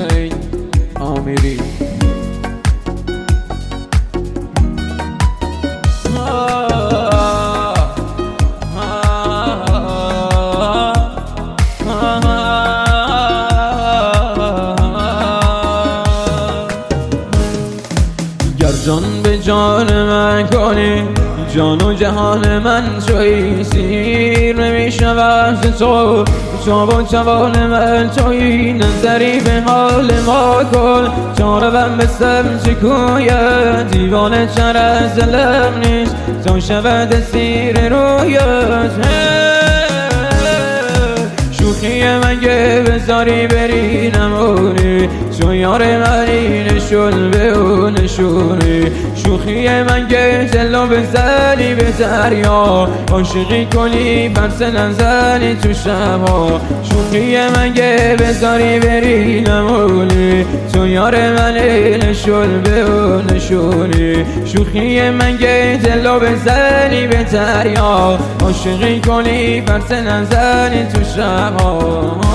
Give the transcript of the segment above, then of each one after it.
حسین آمیری. گر جان به جان من کنی، جان و جهان من تویی، سیر نمیشود ز تو، تو با جوان من تویی. نظری به حال ما کن تا روم به سمت کویت، دیوانه تر از دلم نیست تا شود اسیر رویت. شوخی مگه بذاری بری نمونی، تو یار منی نشون به اون نشونی. شوخی مگه جلو بزنی به دریا، عاشقی کنی برس نزنی تو شبا. شوخی مگه بذاری بری نمونی، تو یار منی نشون به اون نشونی. شوخی مگه جلو بزنی به دریا، عاشقی کنی برس نزنی تو شبا.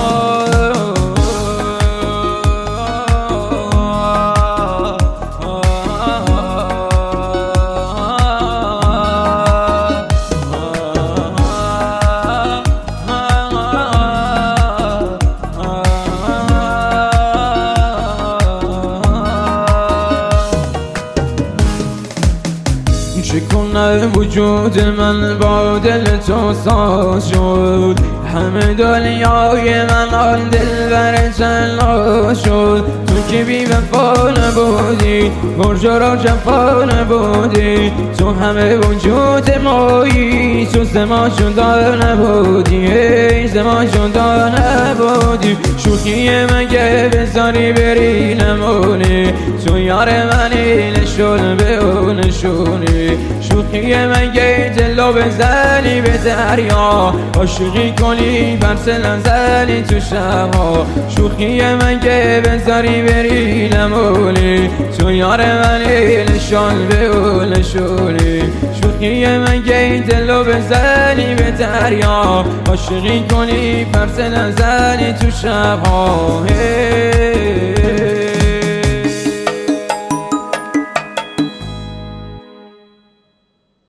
چه کنه وجود من با دل تو ساز شد، همه دنیای من آن دلبر جلا شد. تو که بی وفا نبودی، پرجرا جفا نبودی، تو همه وجود مایی، تو ز ما جدا نبودی، ز ما جدا نبودی. شوخی مگه بذاری بری نمونی، تو یار منی نشون به اون نشونی. شوخی مگه جلو بزنی به دریا، عاشقی کنی برس نزنی تو شبا. شوخی مگه بذاری بری نمونی، تو یار منی نشون به اون نشونی. شوخی مگه جلو بزنی به دریا، عاشقی کنی برس نزنی تو شبا.